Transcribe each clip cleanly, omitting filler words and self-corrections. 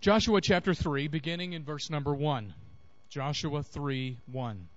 Joshua chapter 3, beginning in verse number 1. Joshua 3:1.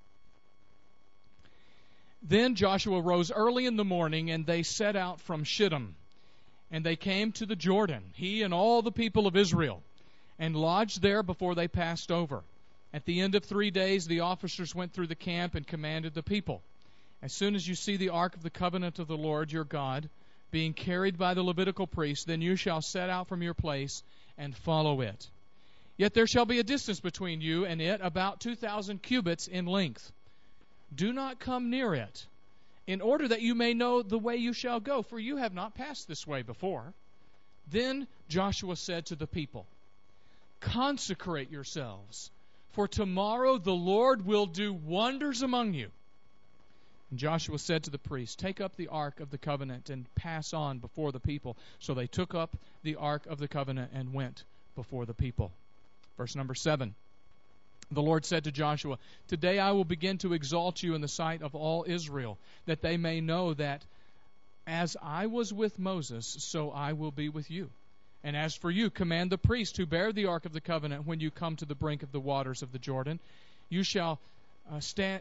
Then Joshua rose early in the morning, and they set out from Shittim. And they came to the Jordan, he and all the people of Israel, and lodged there before they passed over. At the end of 3 days, the officers went through the camp and commanded the people, as soon as you see the ark of the covenant of the Lord your God being carried by the Levitical priests, then you shall set out from your place and follow it. Yet there shall be a distance between you and it, about 2,000 cubits in length. Do not come near it, in order that you may know the way you shall go, for you have not passed this way before. Then Joshua said to the people, consecrate yourselves, for tomorrow the Lord will do wonders among you. And Joshua said to the priests, take up the ark of the covenant and pass on before the people. So they took up the ark of the covenant and went before the people. Verse number 7. The Lord said to Joshua, today I will begin to exalt you in the sight of all Israel, that they may know that as I was with Moses, so I will be with you. And as for you, command the priests who bear the ark of the covenant, when you come to the brink of the waters of the Jordan, you shall stand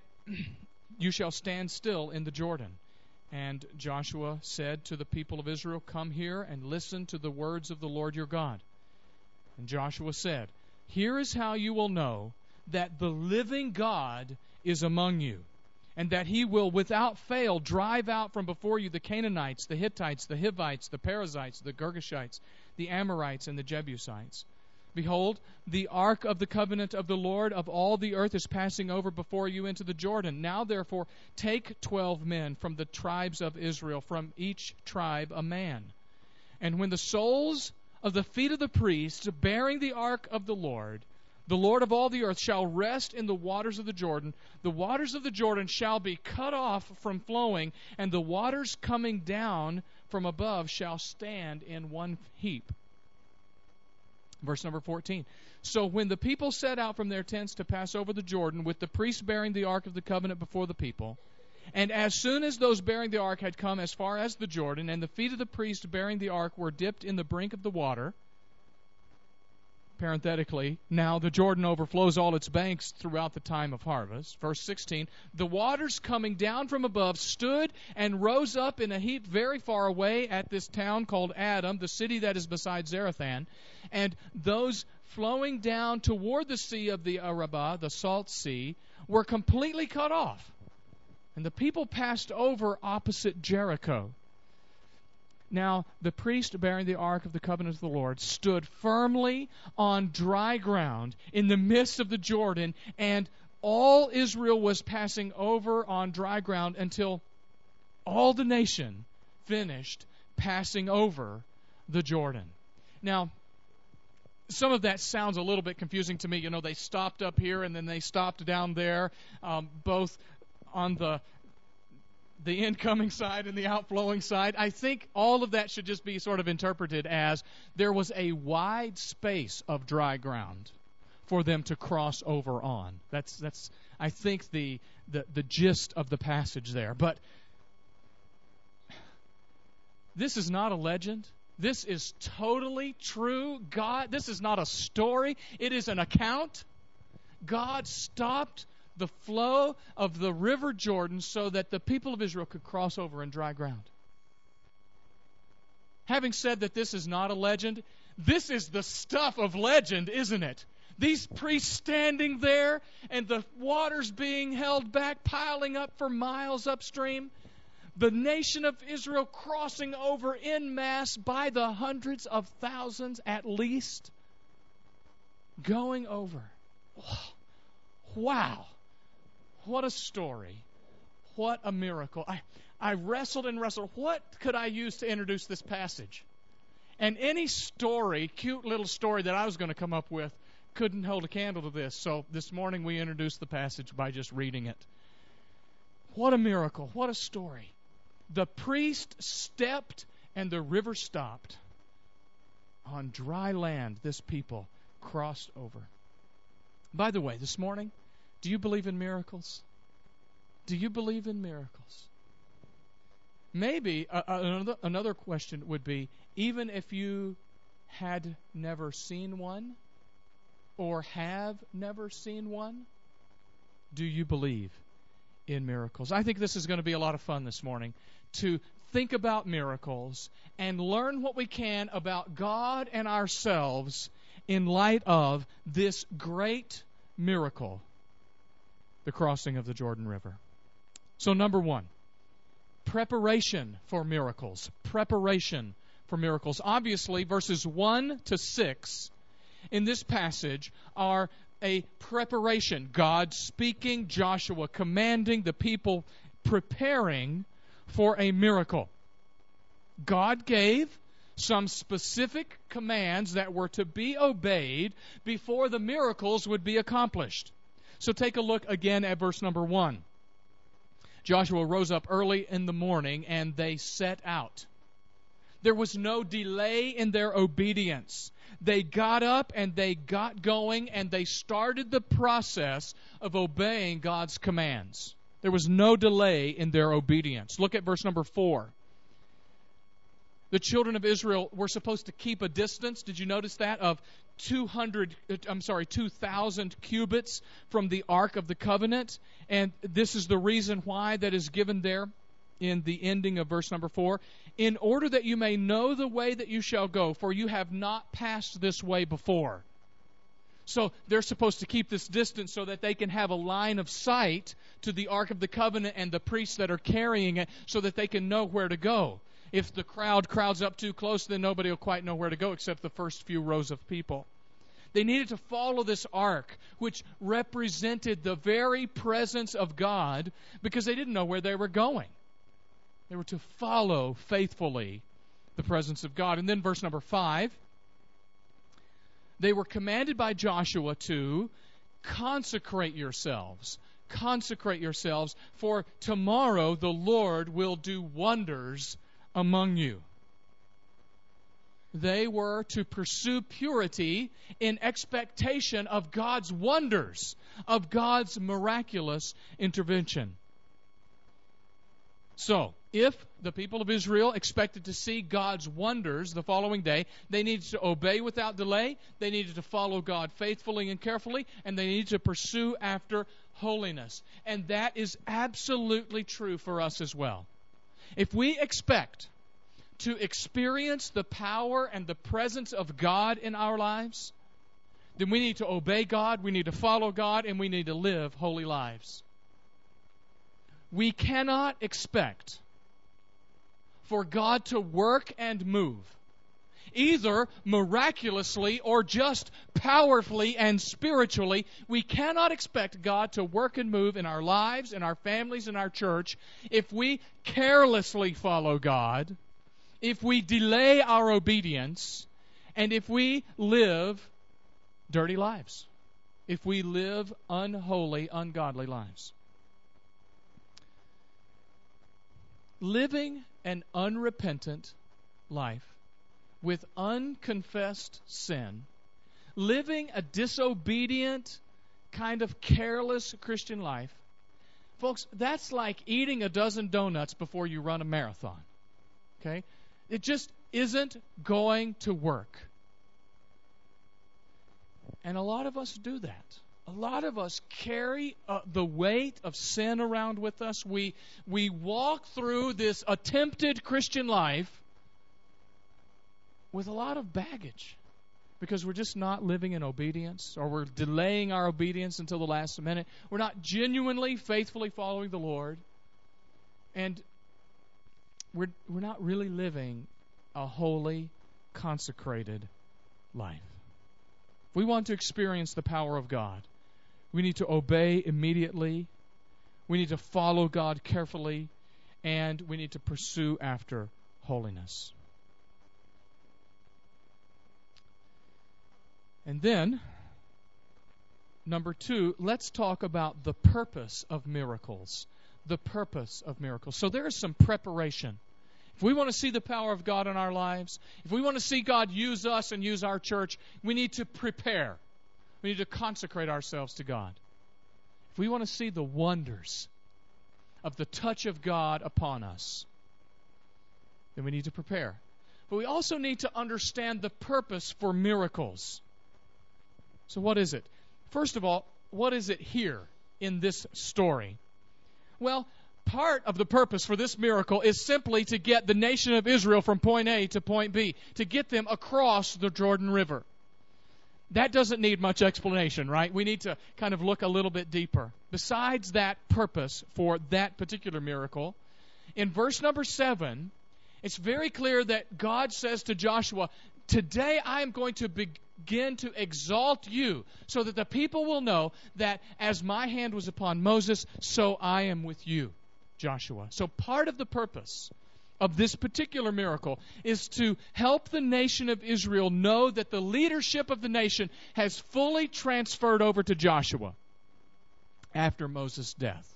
still in the Jordan. And Joshua said to the people of Israel, come here and listen to the words of the Lord your God. And Joshua said, here is how you will know that the living God is among you, and that he will without fail drive out from before you the Canaanites, the Hittites, the Hivites, the Perizzites, the Girgashites, the Amorites, and the Jebusites. Behold, the ark of the covenant of the Lord of all the earth is passing over before you into the Jordan. Now therefore take 12 men from the tribes of Israel, from each tribe a man. And when the soles of the feet of the priests bearing the ark of the Lord of all the earth, shall rest in the waters of the Jordan, the waters of the Jordan shall be cut off from flowing, and the waters coming down from above shall stand in one heap. Verse number 14. So when the people set out from their tents to pass over the Jordan, with the priests bearing the ark of the covenant before the people, and as soon as those bearing the ark had come as far as the Jordan, and the feet of the priest bearing the ark were dipped in the brink of the water, parenthetically, now the Jordan overflows all its banks throughout the time of harvest. Verse 16, the waters coming down from above stood and rose up in a heap very far away at this town called Adam, the city that is beside Zarethan, and those flowing down toward the sea of the Arabah, the salt sea, were completely cut off. And the people passed over opposite Jericho. Now the priest bearing the ark of the covenant of the Lord stood firmly on dry ground in the midst of the Jordan, and all Israel was passing over on dry ground until all the nation finished passing over the Jordan. Now, some of that sounds a little bit confusing to me. You know, they stopped up here and then they stopped down there, both on the incoming side and the outflowing side. I think all of that should just be sort of interpreted as there was a wide space of dry ground for them to cross over on. That's I think the gist of the passage there. But this is not a legend. This is totally true. This is not a story. It is an account. God stopped the flow of the river Jordan so that the people of Israel could cross over in dry ground. Having said that this is not a legend, this is the stuff of legend, isn't it? These priests standing there and the waters being held back, piling up for miles upstream. The nation of Israel crossing over en masse by the hundreds of thousands at least. Going over. Wow. What a story. What a miracle. I wrestled and wrestled. What could I use to introduce this passage? And any story, cute little story that I was going to come up with, couldn't hold a candle to this. So this morning we introduced the passage by just reading it. What a miracle. What a story. The priest stepped and the river stopped. On dry land, this people crossed over. By the way, this morning, do you believe in miracles? Do you believe in miracles? Maybe another question would be, even if you had never seen one or have never seen one? Do you believe in miracles? I think this is going to be a lot of fun this morning to think about miracles and learn what we can about God and ourselves in light of this great miracle, the crossing of the Jordan River. So number one, preparation for miracles. Preparation for miracles. Obviously, verses 1 to 6 in this passage are a preparation. God speaking, Joshua commanding, the people preparing for a miracle. God gave some specific commands that were to be obeyed before the miracles would be accomplished. So take a look again at verse number 1. Joshua rose up early in the morning and they set out. There was no delay in their obedience. They got up and they got going and they started the process of obeying God's commands. There was no delay in their obedience. Look at verse number 4. The children of Israel were supposed to keep a distance. Did you notice that? Of 2,000 cubits from the Ark of the Covenant. And this is the reason why that is given there in the ending of verse number 4. In order that you may know the way that you shall go, for you have not passed this way before. So they're supposed to keep this distance so that they can have a line of sight to the Ark of the Covenant and the priests that are carrying it so that they can know where to go. If the crowd crowds up too close, then nobody will quite know where to go except the first few rows of people. They needed to follow this ark, which represented the very presence of God, because they didn't know where they were going. They were to follow faithfully the presence of God. And then verse number 5, they were commanded by Joshua to consecrate yourselves. Consecrate yourselves, for tomorrow the Lord will do wonders among you. They were to pursue purity in expectation of God's wonders, of God's miraculous intervention. So, if the people of Israel expected to see God's wonders the following day, they needed to obey without delay, they needed to follow God faithfully and carefully, and they needed to pursue after holiness. And that is absolutely true for us as well. If we expect to experience the power and the presence of God in our lives, then we need to obey God, we need to follow God, and we need to live holy lives. We cannot expect for God to work and move, either miraculously or just powerfully and spiritually. We cannot expect God to work and move in our lives, in our families, in our church, if we carelessly follow God, if we delay our obedience, and if we live dirty lives, if we live unholy, ungodly lives. Living an unrepentant life with unconfessed sin, living a disobedient, kind of careless Christian life, folks, that's like eating a dozen donuts before you run a marathon. Okay? It just isn't going to work. And a lot of us do that. A lot of us carry the weight of sin around with us. We walk through this attempted Christian life with a lot of baggage because we're just not living in obedience, or we're delaying our obedience until the last minute. We're not genuinely, faithfully following the Lord. And we're not really living a holy, consecrated life. If we want to experience the power of God, we need to obey immediately, we need to follow God carefully, and we need to pursue after holiness. And then, number 2, let's talk about the purpose of miracles. The purpose of miracles. So there is some preparation. If we want to see the power of God in our lives, if we want to see God use us and use our church, we need to prepare. We need to consecrate ourselves to God. If we want to see the wonders of the touch of God upon us, then we need to prepare. But we also need to understand the purpose for miracles. So what is it? First of all, what is it here in this story? Well, part of the purpose for this miracle is simply to get the nation of Israel from point A to point B, to get them across the Jordan River. That doesn't need much explanation, right? We need to kind of look a little bit deeper. Besides that purpose for that particular miracle, in verse number 7, it's very clear that God says to Joshua, "Today I am going to begin to exalt you so that the people will know that as my hand was upon Moses, so I am with you, Joshua." So part of the purpose of this particular miracle is to help the nation of Israel know that the leadership of the nation has fully transferred over to Joshua after Moses' death.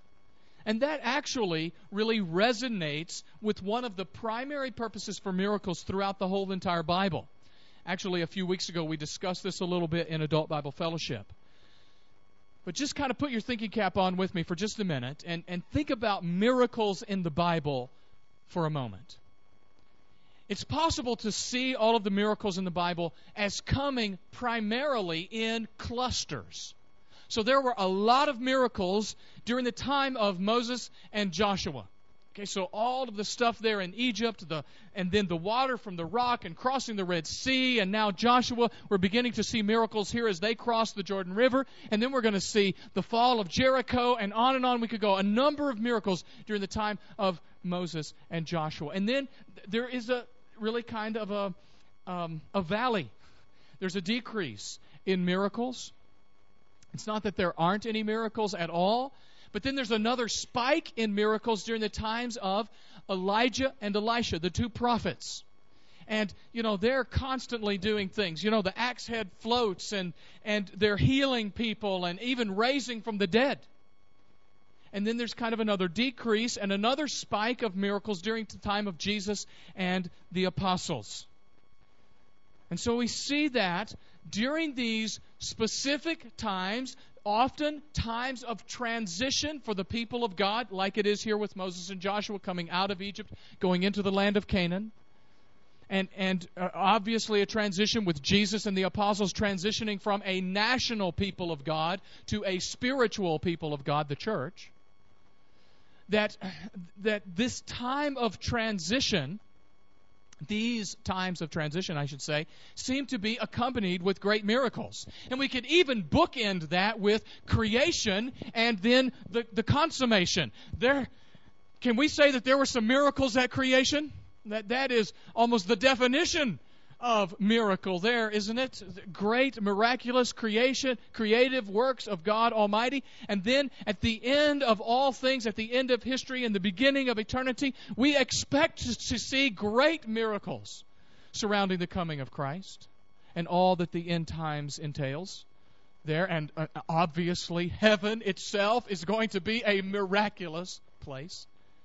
And that actually really resonates with one of the primary purposes for miracles throughout the whole entire Bible. Actually, a few weeks ago, we discussed this a little bit in Adult Bible Fellowship. But just kind of put your thinking cap on with me for just a minute and think about miracles in the Bible for a moment. It's possible to see all of the miracles in the Bible as coming primarily in clusters. So there were a lot of miracles during the time of Moses and Joshua. Okay, so all of the stuff there in Egypt, and then the water from the rock and crossing the Red Sea, and now Joshua, we're beginning to see miracles here as they cross the Jordan River, and then we're going to see the fall of Jericho, and on we could go. A number of miracles during the time of Moses and Joshua. And then there is a really kind of a valley. There's a decrease in miracles. It's not that there aren't any miracles at all, but then there's another spike in miracles during the times of Elijah and Elisha, the two prophets. And, they're constantly doing things. The axe head floats, and they're healing people and even raising from the dead. And then there's kind of another decrease and another spike of miracles during the time of Jesus and the apostles. And so we see that during these specific times, often times of transition for the people of God, like it is here with Moses and Joshua coming out of Egypt, going into the land of Canaan. And obviously a transition with Jesus and the apostles transitioning from a national people of God to a spiritual people of God, the church. That this time of transition, these times of transition, I should say, seem to be accompanied with great miracles. And we could even bookend that with creation and then the consummation. Can we say that there were some miracles at creation? That is almost the definition of miracle there, isn't it? Great, miraculous creation, creative works of God Almighty. And then at the end of all things, at the end of history and the beginning of eternity, we expect to see great miracles surrounding the coming of Christ and all that the end times entails there. And obviously, heaven itself is going to be a miraculous place.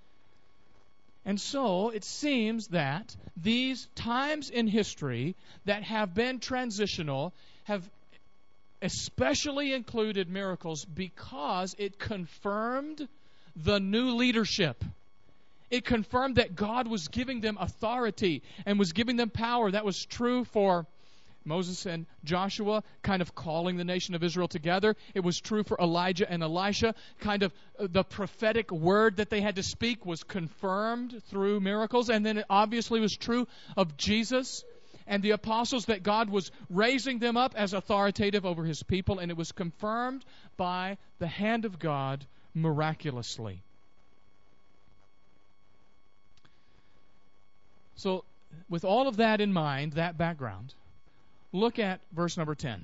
And so it seems that these times in history that have been transitional have especially included miracles because it confirmed the new leadership. It confirmed that God was giving them authority and was giving them power. That was true for Moses and Joshua, kind of calling the nation of Israel together. It was true for Elijah and Elisha. Kind of the prophetic word that they had to speak was confirmed through miracles. And then it obviously was true of Jesus and the apostles, that God was raising them up as authoritative over His people. And it was confirmed by the hand of God miraculously. So with all of that in mind, that background, look at verse number 10.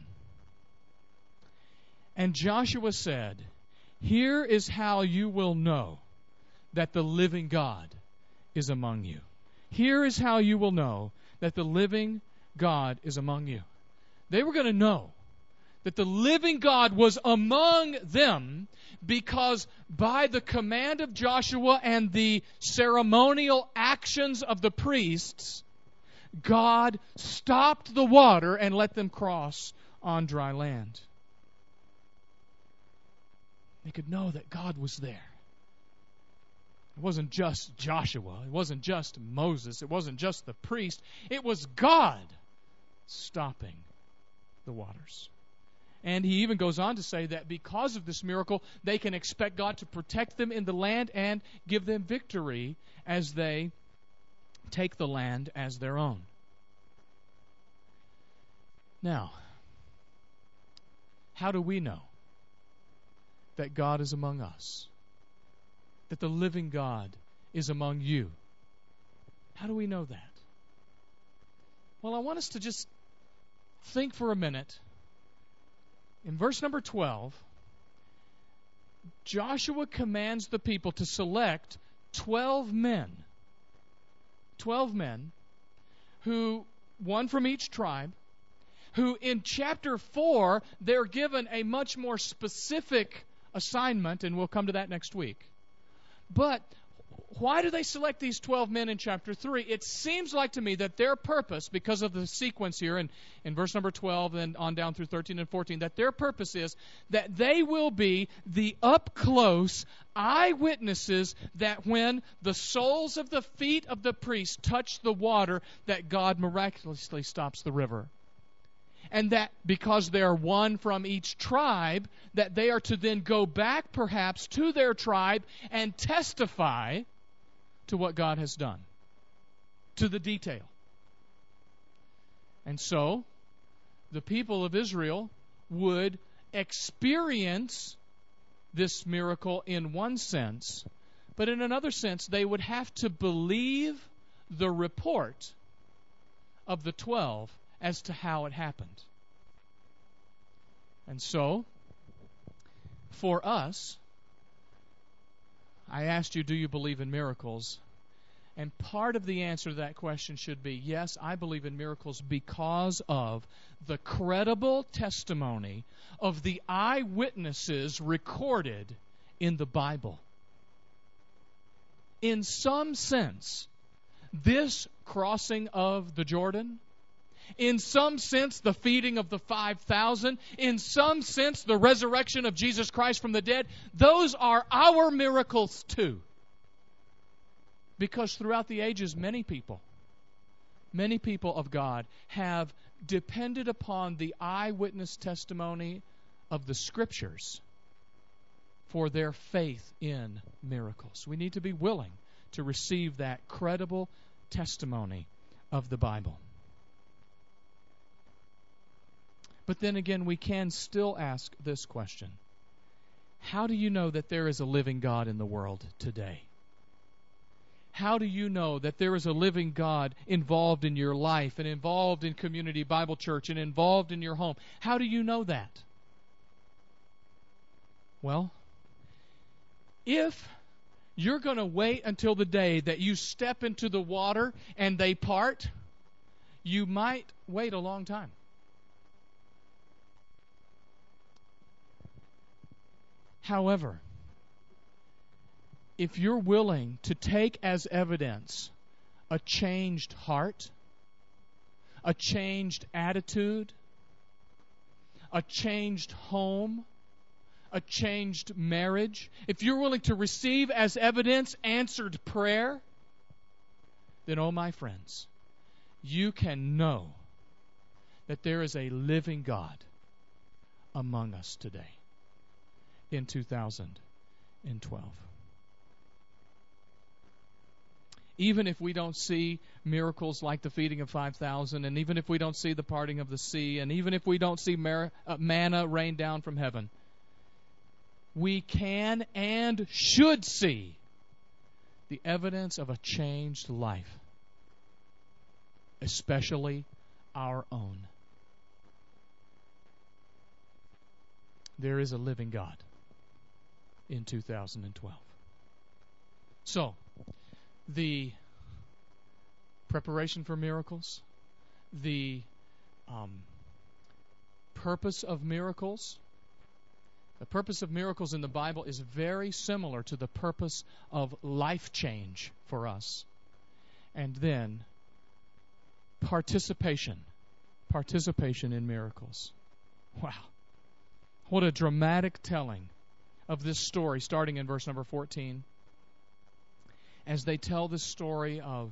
And Joshua said, "Here is how you will know that the living God is among you." Here is how you will know that the living God is among you. They were going to know that the living God was among them because by the command of Joshua and the ceremonial actions of the priests, God stopped the water and let them cross on dry land. They could know that God was there. It wasn't just Joshua. It wasn't just Moses. It wasn't just the priest. It was God stopping the waters. And he even goes on to say that because of this miracle, they can expect God to protect them in the land and give them victory as they take the land as their own. Now, how do we know that God is among us? That the living God is among you? How do we know that? Well, I want us to just think for a minute. In verse number 12, Joshua commands the people to select 12 men. 12 men, who, one from each tribe, who in chapter 4, they're given a much more specific assignment, and we'll come to that next week. But why do they select these 12 men in chapter 3? It seems like to me that their purpose, because of the sequence here in verse number 12 and on down through 13 and 14, that their purpose is that they will be the up-close eyewitnesses that when the soles of the feet of the priests touch the water, that God miraculously stops the river. And that because they are one from each tribe, that they are to then go back perhaps to their tribe and testify to what God has done, to the detail. And so, the people of Israel would experience this miracle in one sense, but in another sense, they would have to believe the report of the 12 as to how it happened. And so, for us, I asked you, do you believe in miracles? And part of the answer to that question should be, yes, I believe in miracles because of the credible testimony of the eyewitnesses recorded in the Bible. In some sense, this crossing of the Jordan, in some sense, the feeding of the 5,000, in some sense, the resurrection of Jesus Christ from the dead, those are our miracles too. Because throughout the ages, many people of God have depended upon the eyewitness testimony of the Scriptures for their faith in miracles. We need to be willing to receive that credible testimony of the Bible. But then again, we can still ask this question. How do you know that there is a living God in the world today? How do you know that there is a living God involved in your life and involved in Community Bible Church and involved in your home? How do you know that? Well, if you're going to wait until the day that you step into the water and they part, you might wait a long time. However, if you're willing to take as evidence a changed heart, a changed attitude, a changed home, a changed marriage, if you're willing to receive as evidence answered prayer, then, oh my friends, you can know that there is a living God among us today in 2012. Even if we don't see miracles like the feeding of 5,000, and even if we don't see the parting of the sea, and even if we don't see manna rain down from heaven, we can and should see the evidence of a changed life, especially our own. There is a living God in 2012. So, the preparation for miracles, the purpose of miracles. The purpose of miracles in the Bible is very similar to the purpose of life change for us. And then participation in miracles. Wow. What a dramatic telling of this story, starting in verse number 14. as they tell the story of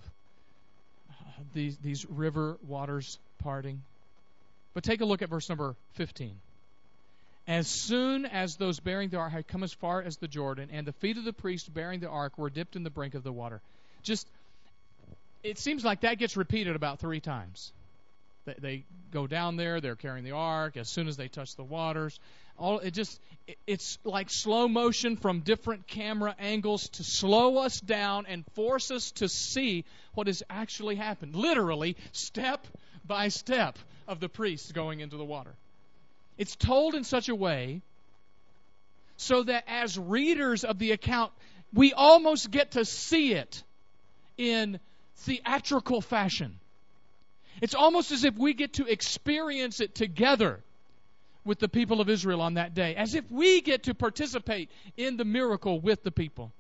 these river waters parting. But take a look at verse number 15. As soon as those bearing the ark had come as far as the Jordan, and the feet of the priest bearing the ark were dipped in the brink of the water. It seems like that gets repeated about 3 times. They go down there, they're carrying the ark, as soon as they touch the waters. It's like slow motion from different camera angles to slow us down and force us to see what has actually happened. Literally, step by step of the priests going into the water. It's told in such a way so that as readers of the account, we almost get to see it in theatrical fashion. It's almost as if we get to experience it together with the people of Israel on that day, as if we get to participate in the miracle with the people.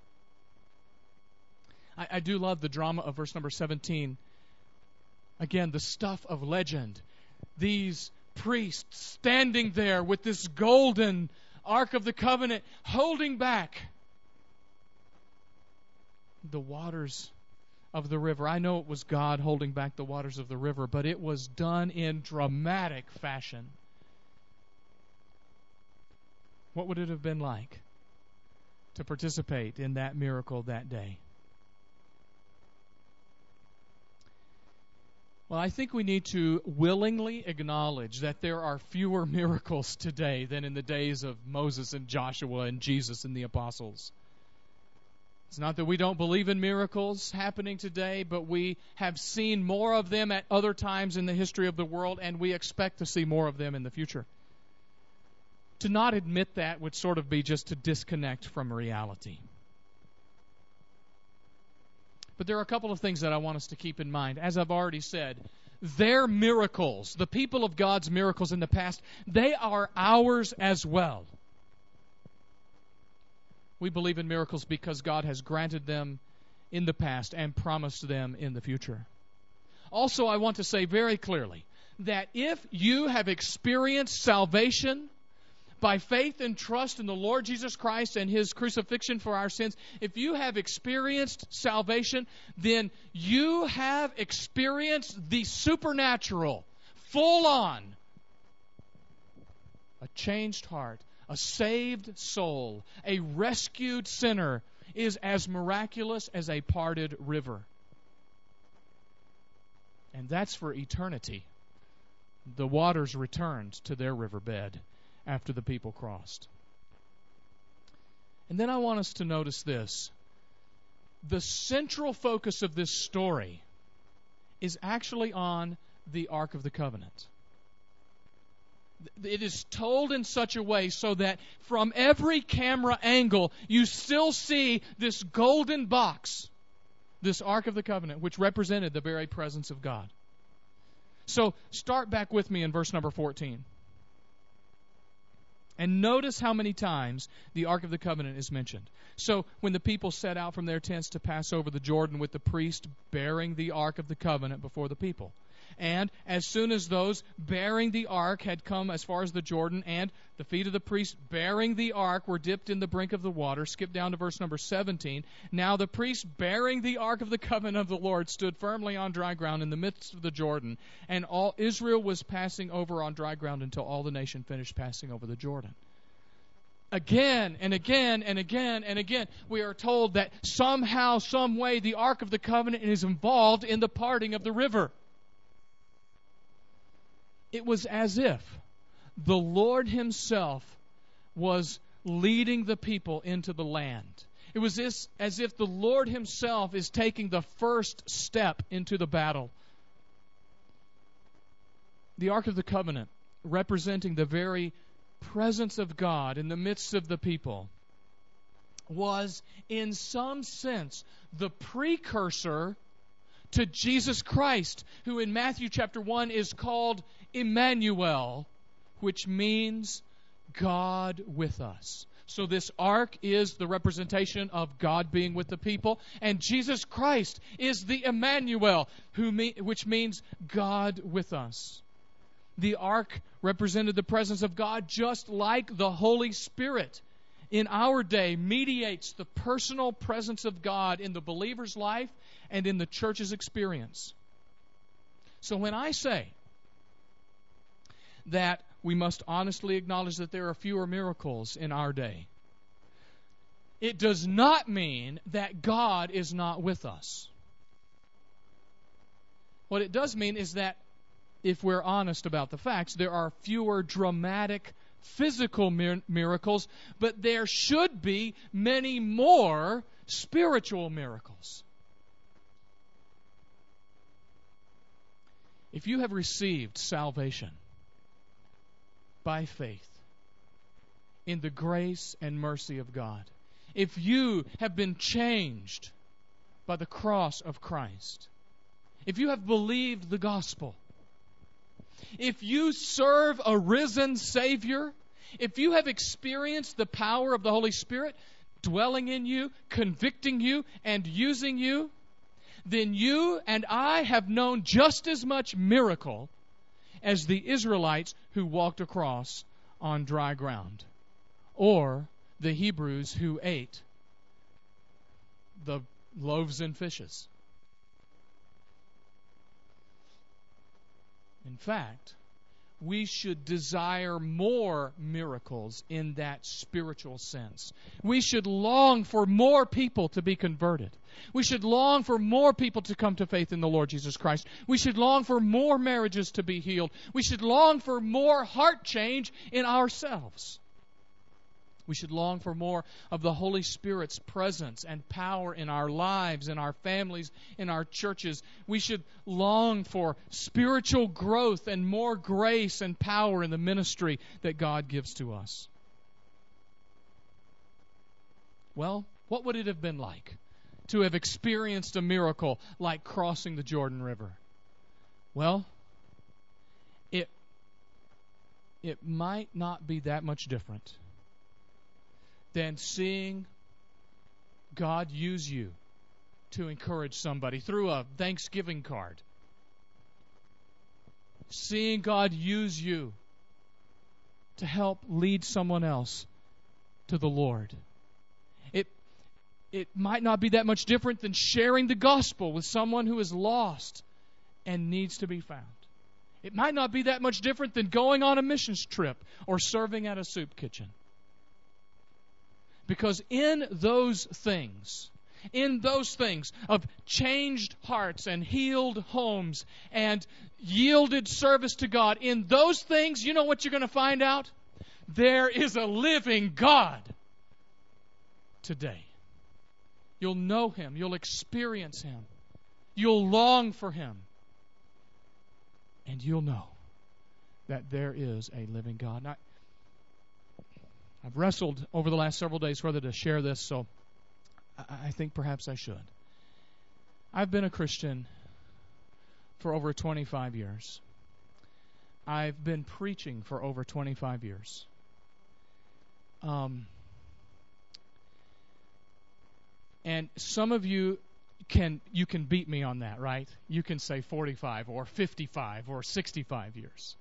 I do love the drama of verse number 17. Again, the stuff of legend. These priests standing there with this golden Ark of the Covenant holding back the waters of the river. I know it was God holding back the waters of the river, but it was done in dramatic fashion. What would it have been like to participate in that miracle that day? Well, I think we need to willingly acknowledge that there are fewer miracles today than in the days of Moses and Joshua and Jesus and the apostles. It's not that we don't believe in miracles happening today, but we have seen more of them at other times in the history of the world, and we expect to see more of them in the future. To not admit that would sort of be just to disconnect from reality. But there are a couple of things that I want us to keep in mind. As I've already said, their miracles, the people of God's miracles in the past, they are ours as well. We believe in miracles because God has granted them in the past and promised them in the future. Also, I want to say very clearly that if you have experienced salvation by faith and trust in the Lord Jesus Christ and His crucifixion for our sins, if you have experienced salvation, then you have experienced the supernatural, full on. A changed heart, a saved soul, a rescued sinner is as miraculous as a parted river. And that's for eternity. The waters returned to their riverbed after the people crossed. And then I want us to notice this. The central focus of this story is actually on the Ark of the Covenant. It is told in such a way so that from every camera angle you still see this golden box, this Ark of the Covenant, which represented the very presence of God. So start back with me in verse number 14. And notice how many times the Ark of the Covenant is mentioned. So when the people set out from their tents to pass over the Jordan with the priest bearing the Ark of the Covenant before the people. And as soon as those bearing the ark had come as far as the Jordan, and the feet of the priest bearing the ark were dipped in the brink of the water, skip down to verse number 17. Now the priest bearing the ark of the covenant of the Lord stood firmly on dry ground in the midst of the Jordan, and all Israel was passing over on dry ground until all the nation finished passing over the Jordan. Again and again and again and again, we are told that somehow, some way, the Ark of the Covenant is involved in the parting of the river. It was as if the Lord Himself was leading the people into the land. It was as if the Lord Himself is taking the first step into the battle. The Ark of the Covenant, representing the very presence of God in the midst of the people, was in some sense the precursor to Jesus Christ, who in Matthew chapter 1 is called Emmanuel, which means God with us. So this ark is the representation of God being with the people, and Jesus Christ is the Emmanuel, which means God with us. The ark represented the presence of God, just like the Holy Spirit in our day mediates the personal presence of God in the believer's life and in the church's experience. So when I say that we must honestly acknowledge that there are fewer miracles in our day, it does not mean that God is not with us. What it does mean is that if we're honest about the facts, there are fewer dramatic physical miracles, but there should be many more spiritual miracles. If you have received salvation by faith in the grace and mercy of God, if you have been changed by the cross of Christ, if you have believed the gospel, if you serve a risen Savior, if you have experienced the power of the Holy Spirit dwelling in you, convicting you, and using you, then you and I have known just as much miracle as the Israelites who walked across on dry ground, or the Hebrews who ate the loaves and fishes. In fact, we should desire more miracles in that spiritual sense. We should long for more people to be converted. We should long for more people to come to faith in the Lord Jesus Christ. We should long for more marriages to be healed. We should long for more heart change in ourselves. We should long for more of the Holy Spirit's presence and power in our lives, in our families, in our churches. We should long for spiritual growth and more grace and power in the ministry that God gives to us. Well, what would it have been like to have experienced a miracle like crossing the Jordan River? Well, it might not be that much different than seeing God use you to encourage somebody through a Thanksgiving card. Seeing God use you to help lead someone else to the Lord. It might not be that much different than sharing the gospel with someone who is lost and needs to be found. It might not be that much different than going on a missions trip or serving at a soup kitchen. Because in those things of changed hearts and healed homes and yielded service to God, in those things, you know what you're going to find out? There is a living God today. You'll know Him. You'll experience Him. You'll long for Him. And you'll know that there is a living God. Now, I've wrestled over the last several days whether to share this, so I think perhaps I should. I've been a Christian for over 25 years. I've been preaching for over 25 years. And some of you can beat me on that, right? You can say 45 or 55 or 65 years.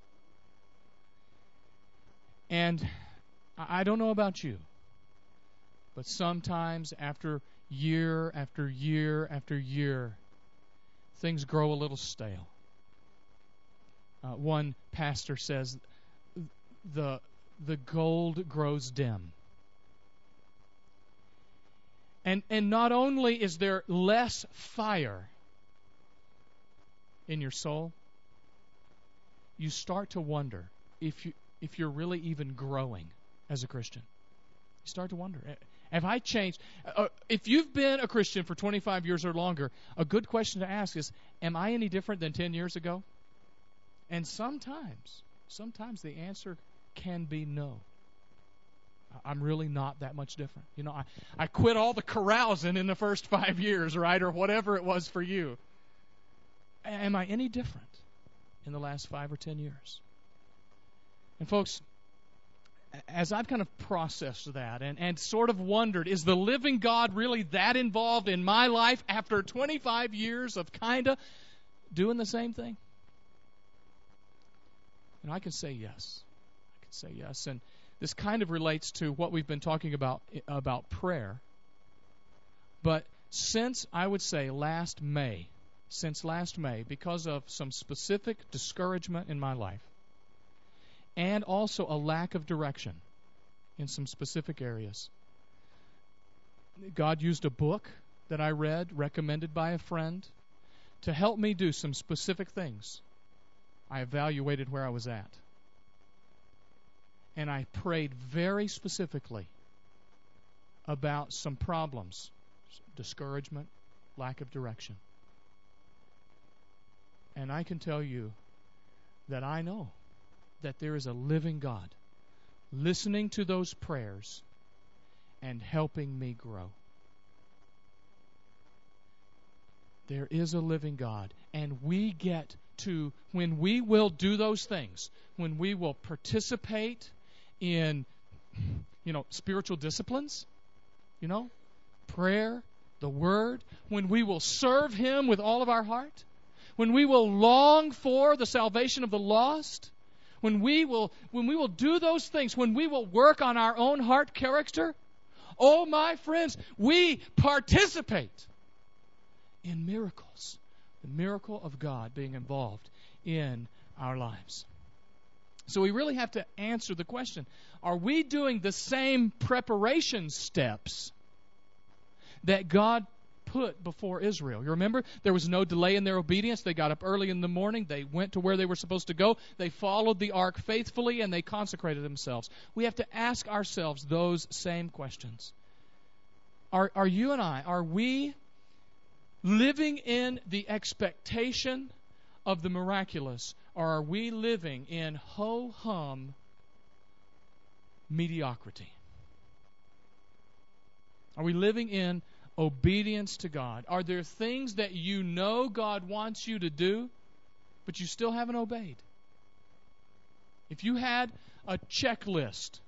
And I don't know about you, but sometimes after year after year after year, things grow a little stale. One pastor says, the gold grows dim. And not only is there less fire in your soul, you start to wonder if you're really even growing as a Christian. You start to wonder, have I changed? If you've been a Christian for 25 years or longer, a good question to ask is, am I any different than 10 years ago? And sometimes the answer can be no. I'm really not that much different. You know, I quit all the carousing in the first 5 years, right, or whatever it was for you. Am I any different in the last 5 or 10 years? And folks, as I've kind of processed that and sort of wondered, is the living God really that involved in my life after 25 years of kind of doing the same thing? And I can say yes. And This kind of relates to what we've been talking about prayer. But since, I would say, last May, because of some specific discouragement in my life, and also a lack of direction in some specific areas, God used a book that I read, recommended by a friend, to help me do some specific things. I evaluated where I was at. And I prayed very specifically about some problems, discouragement, lack of direction. And I can tell you that I know that there is a living God listening to those prayers and helping me grow. There is a living God, and we get to, when we will do those things, when we will participate in, spiritual disciplines, prayer, the Word, when we will serve Him with all of our heart, when we will long for the salvation of the lost, when we will do those things, when we will work on our own heart character, oh, my friends, we participate in miracles. The miracle of God being involved in our lives. So we really have to answer the question, are we doing the same preparation steps that God put before Israel? You remember, there was no delay in their obedience. They got up early in the morning. They went to where they were supposed to go. They followed the ark faithfully, and they consecrated themselves. We have to ask ourselves those same questions. Are you and I, are we living in the expectation of the miraculous, or are we living in ho-hum mediocrity? Are we living in obedience to God? Are there things that you know God wants you to do, but you still haven't obeyed? If you had a checklist,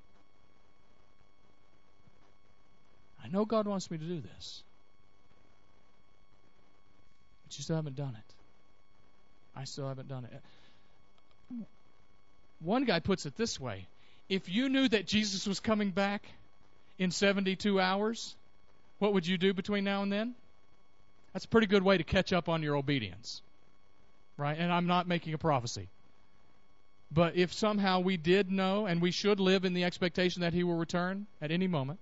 I know God wants me to do this, but you still haven't done it. I still haven't done it. One guy puts it this way: if you knew that Jesus was coming back in 72 hours, what would you do between now and then? That's a pretty good way to catch up on your obedience, right? And I'm not making a prophecy. But if somehow we did know, and we should live in the expectation that He will return at any moment,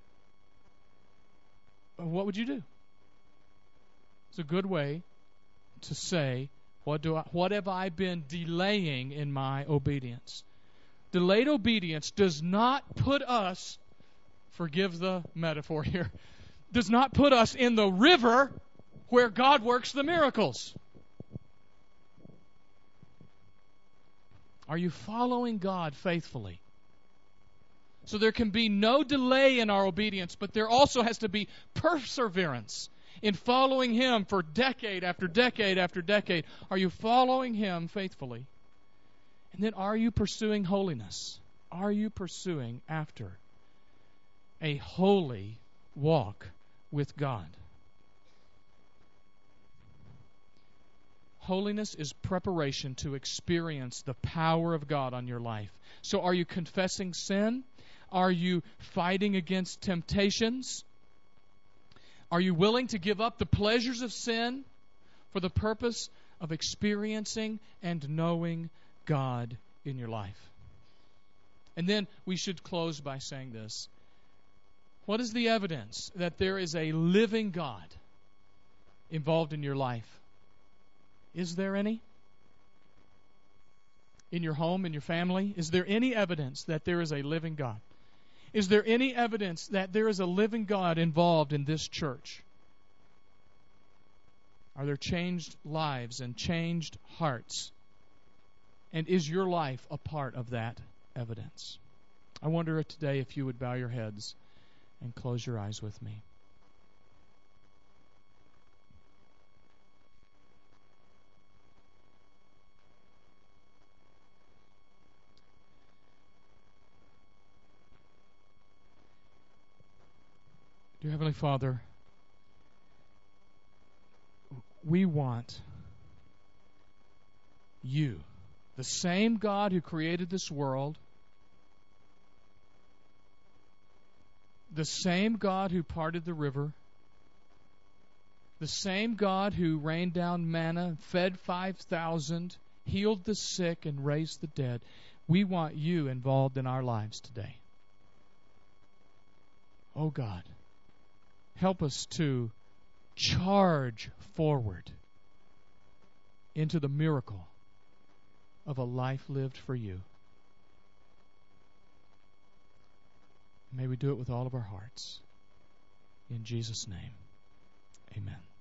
what would you do? It's a good way to say, what have I been delaying in my obedience? Delayed obedience does not put us, forgive the metaphor here, does not put us in the river where God works the miracles. Are you following God faithfully? So there can be no delay in our obedience, but there also has to be perseverance in following Him for decade after decade after decade. Are you following Him faithfully? And then, are you pursuing holiness? Are you pursuing after a holy walk with God? Holiness is preparation to experience the power of God on your life. So are you confessing sin? Are you fighting against temptations? Are you willing to give up the pleasures of sin for the purpose of experiencing and knowing God in your life? And then we should close by saying this. What is the evidence that there is a living God involved in your life? Is there any? In your home, in your family? Is there any evidence that there is a living God? Is there any evidence that there is a living God involved in this church? Are there changed lives and changed hearts? And is your life a part of that evidence? I wonder today if you would bow your heads and close your eyes with me. Dear Heavenly Father, we want You, the same God who created this world, the same God who parted the river, the same God who rained down manna, fed 5,000, healed the sick, and raised the dead, we want you involved in our lives today. Oh God, help us to charge forward into the miracle of a life lived for you. May we do it with all of our hearts. In Jesus' name, amen.